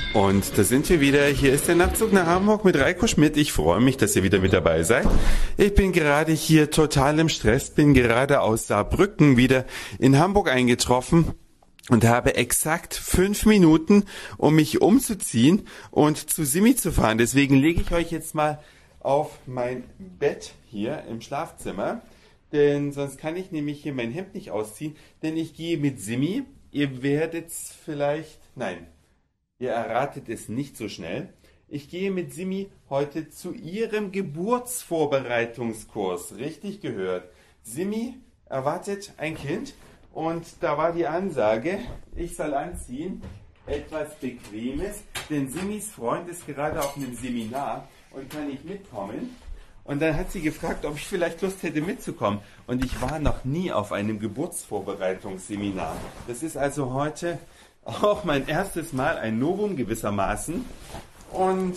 Und da sind wir wieder. Hier ist der Nachtzug nach Hamburg mit Reiko Schmidt. Ich freue mich, dass ihr wieder mit dabei seid. Ich bin gerade hier total im Stress, bin gerade aus Saarbrücken wieder in Hamburg eingetroffen und habe exakt 5 Minuten, um mich umzuziehen und zu Simi zu fahren. Deswegen lege ich euch jetzt mal auf mein Bett hier im Schlafzimmer, denn sonst kann ich nämlich hier mein Hemd nicht ausziehen, denn ich gehe mit Simi. Ihr werdet vielleicht, nein, ihr erratet es nicht so schnell. Ich gehe mit Simi heute zu ihrem Geburtsvorbereitungskurs. Richtig gehört. Simi erwartet ein Kind und da war die Ansage, ich soll anziehen, etwas Bequemes, denn Simis Freund ist gerade auf einem Seminar und kann nicht mitkommen. Und dann hat sie gefragt, ob ich vielleicht Lust hätte mitzukommen. Und ich war noch nie auf einem Geburtsvorbereitungsseminar. Das ist also heute auch mein erstes Mal, ein Novum gewissermaßen. Und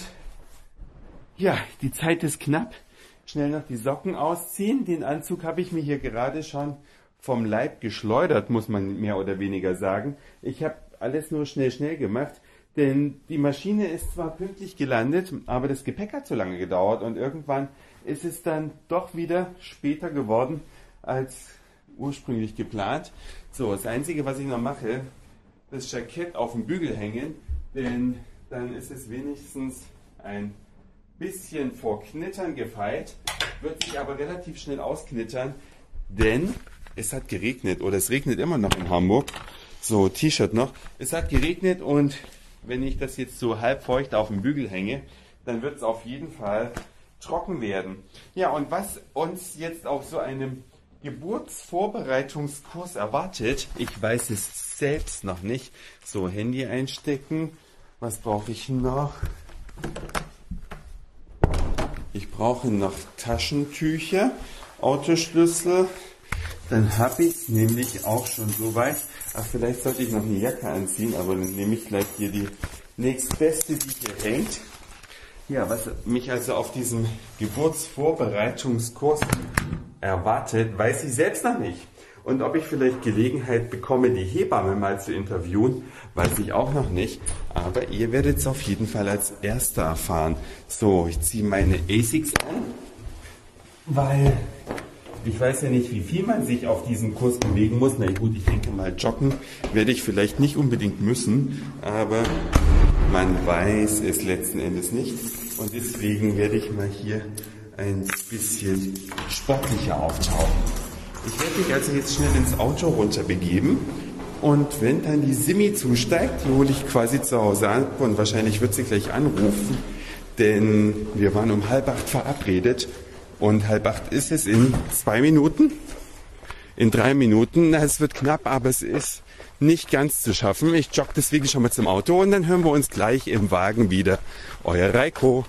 ja, die Zeit ist knapp. Schnell noch die Socken ausziehen. Den Anzug habe ich mir hier gerade schon vom Leib geschleudert, muss man mehr oder weniger sagen. Ich habe alles nur schnell gemacht, denn die Maschine ist zwar pünktlich gelandet, aber das Gepäck hat so lange gedauert und irgendwann ist es dann doch wieder später geworden als ursprünglich geplant. So, das Einzige, was ich noch mache, das Jackett auf den Bügel hängen, denn dann ist es wenigstens ein bisschen vor Knittern gefeit, wird sich aber relativ schnell ausknittern, denn es hat geregnet oder es regnet immer noch in Hamburg. So, T-Shirt noch. Es hat geregnet und wenn ich das jetzt so halb feucht auf den Bügel hänge, dann wird es auf jeden Fall trocken werden. Ja, und was uns jetzt auf so einem Geburtsvorbereitungskurs erwartet, ich weiß es selbst noch nicht. So, Handy einstecken. Was brauche ich noch? Ich brauche noch Taschentücher, Autoschlüssel. Dann habe ich es nämlich auch schon soweit. Ach, vielleicht sollte ich noch eine Jacke anziehen, aber dann nehme ich gleich hier die nächstbeste, die hier hängt. Ja, was mich also auf diesem Geburtsvorbereitungskurs erwartet, weiß ich selbst noch nicht. Und ob ich vielleicht Gelegenheit bekomme, die Hebamme mal zu interviewen, weiß ich auch noch nicht. Aber ihr werdet es auf jeden Fall als Erster erfahren. So, ich ziehe meine Asics an, weil ich weiß ja nicht, wie viel man sich auf diesem Kurs bewegen muss. Na gut, ich denke mal, joggen werde ich vielleicht nicht unbedingt müssen, aber man weiß es letzten Endes nicht. Und deswegen werde ich mal hier ein bisschen sportlicher auftauchen. Ich werde mich also jetzt schnell ins Auto runter begeben. Und wenn dann die Simi zusteigt, die hole ich quasi zu Hause ab und wahrscheinlich wird sie gleich anrufen, denn wir waren um 7:30 verabredet. Und 7:30 ist es in 2 Minuten, in 3 Minuten. Es wird knapp, aber es ist nicht ganz zu schaffen. Ich jogge deswegen schon mal zum Auto und dann hören wir uns gleich im Wagen wieder. Euer Reiko.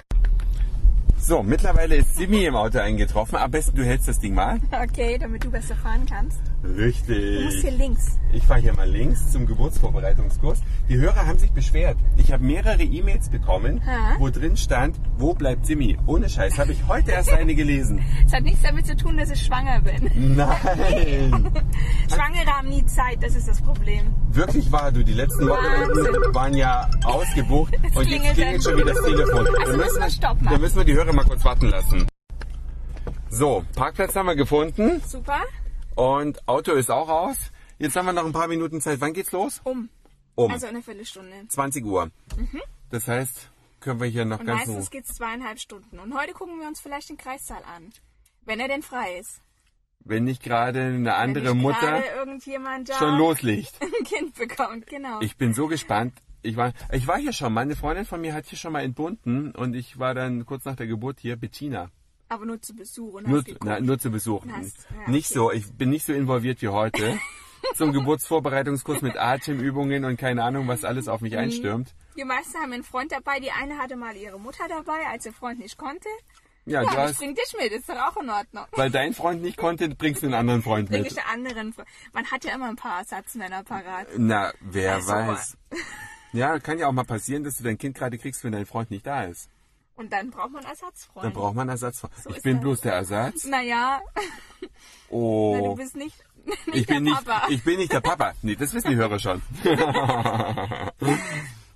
So, mittlerweile ist Simi im Auto eingetroffen. Am besten du hältst das Ding mal. Okay, damit du besser fahren kannst. Richtig. Du musst hier links. Ich fahre hier mal links zum Geburtsvorbereitungskurs. Die Hörer haben sich beschwert. Ich habe mehrere E-Mails bekommen, wo drin stand, wo bleibt Simi? Ohne Scheiß, habe ich heute erst eine gelesen. Es hat nichts damit zu tun, dass ich schwanger bin. Nein. Schwangere haben nie Zeit, das ist das Problem. Wirklich wahr, du, die letzten Wochen waren ja ausgebucht und jetzt klingelt schon wieder das Telefon. Also müssen wir Stopp machen. Da müssen wir die Hörer mal kurz warten lassen. So, Parkplatz haben wir gefunden. Super. Und Auto ist auch aus. Jetzt haben wir noch ein paar Minuten Zeit. Wann geht's los? Um. Um. Also eine Viertelstunde. 20 Uhr. Mhm. Das heißt, können wir hier noch und ganz meistens geht es 2,5 Stunden. Und heute gucken wir uns vielleicht den Kreissaal an. Wenn er denn frei ist. Wenn nicht gerade eine andere Mutter irgendjemand da schon loslegt. Ein Kind bekommt, genau. Ich bin so gespannt. Ich war hier schon mal. Eine Freundin von mir hat hier schon mal entbunden. Und ich war dann kurz nach der Geburt hier, Bettina. Aber nur zu Besuch. Und nur zu Besuch. Ja, nicht okay. so. Ich bin nicht so involviert wie heute. Zum Geburtsvorbereitungskurs mit Atemübungen und keine Ahnung, was alles auf mich einstürmt. Die meisten haben einen Freund dabei. Die eine hatte mal ihre Mutter dabei, als ihr Freund nicht konnte. Ja, ich bring dich mit, ist doch auch in Ordnung. Weil dein Freund nicht konnte, bringst du einen anderen Freund mit. Bring ich einen anderen Freund. Man hat ja immer ein paar Ersatzmänner parat. Na, wer weiß. Ja, kann ja auch mal passieren, dass du dein Kind gerade kriegst, wenn dein Freund nicht da ist. Und dann braucht man Ersatzfreund. Dann braucht man Ersatzfreund. So ich bin bloß der Ersatz. Naja. Oh. Na, du bist nicht ich bin nicht der Papa. Nee, das wissen die Hörer schon.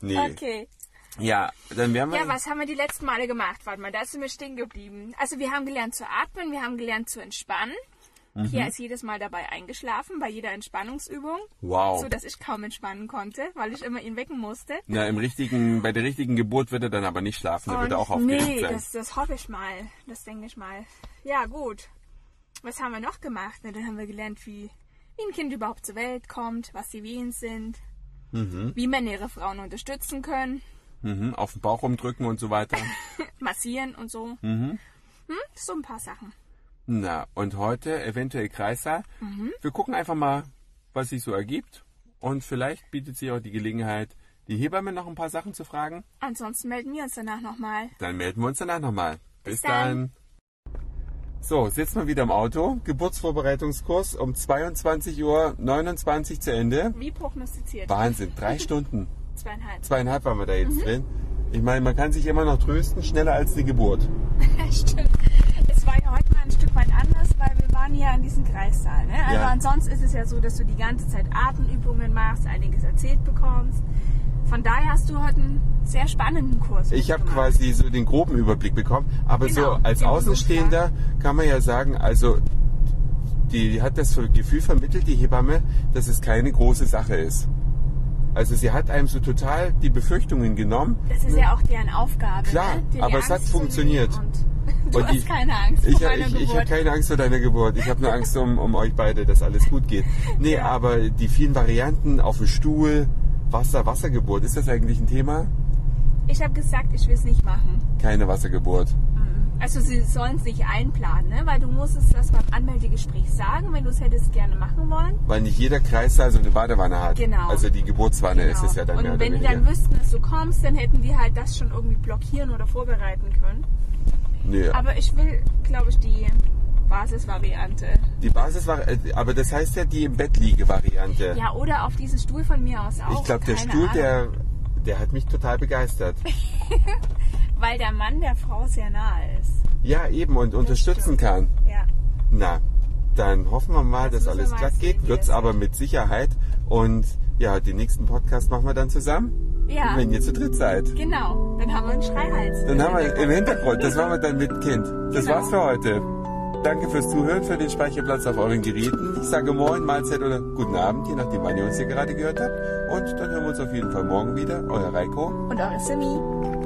Nee. Okay. Ja, dann werden wir... Ja, was haben wir die letzten Male gemacht? Warte mal, da sind wir stehen geblieben. Also wir haben gelernt zu atmen, wir haben gelernt zu entspannen. Pia ist jedes Mal dabei eingeschlafen, bei jeder Entspannungsübung. Wow. So, dass ich kaum entspannen konnte, weil ich immer ihn wecken musste. Na, bei der richtigen Geburt wird er dann aber nicht schlafen, da wird er auch aufgeregt nee, sein. das hoffe ich mal. Das denke ich mal. Ja, gut. Was haben wir noch gemacht? Na, dann haben wir gelernt, wie ein Kind überhaupt zur Welt kommt, was die Wehen sind, wie Männer ihre Frauen unterstützen können. Auf den Bauch rumdrücken und so weiter. Massieren und so. So ein paar Sachen. Na, und heute eventuell Kreissaal. Wir gucken einfach mal, was sich so ergibt. Und vielleicht bietet sich auch die Gelegenheit, die Hebamme noch ein paar Sachen zu fragen. Ansonsten melden wir uns danach nochmal. Dann melden wir uns danach nochmal. Bis dann. dann. So, sitzen wir wieder im Auto. Geburtsvorbereitungskurs um 22:29 Uhr zu Ende. Wie prognostiziert? Wahnsinn, 3 Stunden. 2,5. 2,5 waren wir da jetzt drin. Ich meine, man kann sich immer noch trösten, schneller als die Geburt. Stimmt. Es war ja heute mal ein Stück weit anders, weil wir waren ja in diesem Kreissaal. Ne? Also Ja. ansonsten ist es ja so, dass du die ganze Zeit Atemübungen machst, einiges erzählt bekommst. Von daher hast du heute einen sehr spannenden Kurs. Ich habe gemacht. quasi so den groben Überblick bekommen, aber Genau, so als den Außenstehender kann man ja sagen, also die hat das Gefühl vermittelt, die Hebamme, dass es keine große Sache ist. Also sie hat einem so total die Befürchtungen genommen. Das ist ja auch deren Aufgabe. Klar, ne? Dir aber die es hat Angst zu funktioniert. nehmen und du Und hast keine Angst vor meiner Ich habe Geburt. keine Angst vor deiner Geburt. Ich habe nur Angst um euch beide, dass alles gut geht. Nee, Ja. aber die vielen Varianten auf dem Stuhl, Wassergeburt, ist das eigentlich ein Thema? Ich habe gesagt, ich will es nicht machen. Keine Wassergeburt. Also sie sollen es nicht einplanen, ne? Weil du musst es das beim Anmeldegespräch sagen, wenn du es hättest gerne machen wollen. Weil nicht jeder Kreissaal so eine Badewanne hat. Genau. Also die Geburtswanne ist es ja dann mehr Und oder wenn die weniger. dann wüssten, dass du kommst, dann hätten die halt das schon irgendwie blockieren oder vorbereiten können. Nee, Aber ich will, glaube ich, die Basisvariante. die Basis war, aber das heißt ja die im Bett liege Variante. Ja, oder auf diesen Stuhl von mir aus auch. Ich glaube, der keine Stuhl, Ahnung. der hat mich total begeistert. Weil der Mann der Frau sehr nahe ist. Ja, eben, und unterstützen kann. Ja. Na, dann hoffen wir mal, dass müssen wir alles mal glatt sehen, geht. wie Wird's das aber wird. mit Sicherheit. Und ja, den nächsten Podcast machen wir dann zusammen, Ja, wenn ihr zu dritt seid. genau. Dann haben wir einen Schreihals. Dann haben wir im Hintergrund, das machen wir dann mit Kind. Das Genau. war's für heute. Danke fürs Zuhören, für den Speicherplatz auf euren Geräten. Ich sage Moin, Mahlzeit oder Guten Abend, je nachdem, wann ihr uns hier gerade gehört habt. Und dann hören wir uns auf jeden Fall morgen wieder. Euer Reiko. Und eure Simi.